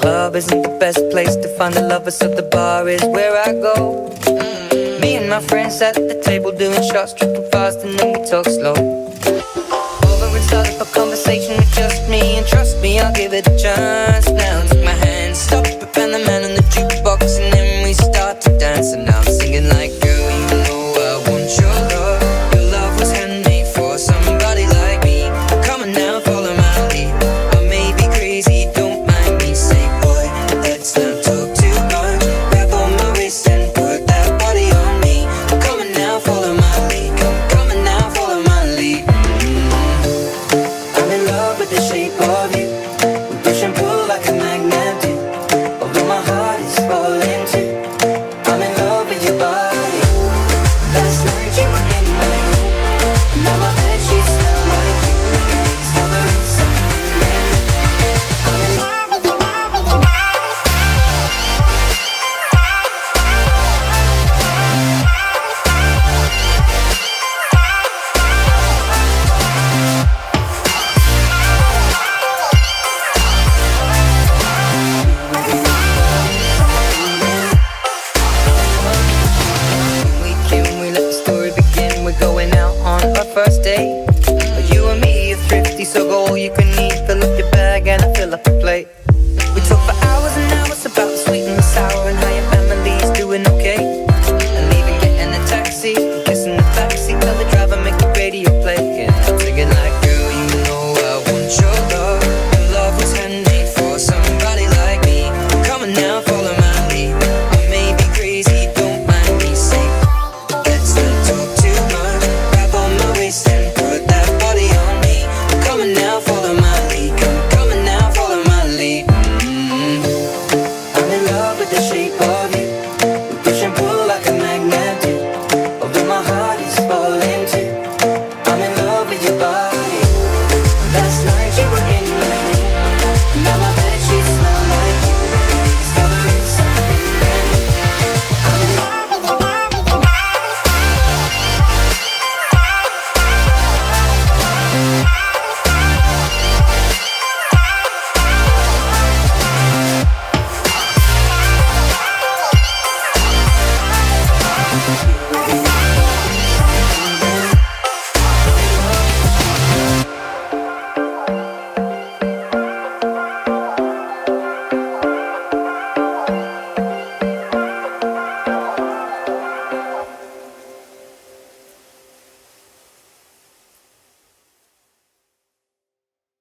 club isn't the best place to find the lovers, so the bar is where I go. Me and my friends sat at the table doing shots, tripping fast, and then we talk slow. Over and started a conversation with just me, and trust me, I'll give it a chance. Now take my hand, stop it, and the man on the jukebox, and then we start to dance. And now I'm singing like, girl, you know I want your love. Your love was handmade for somebody like me. Come on now, follow my lead. I may be crazy, don't mind me. Say, boy, let's not talk too much. Grab on my waist and put that body on me. Come on now, follow my lead. Come on now, follow my lead. I'm in love with the shape of you.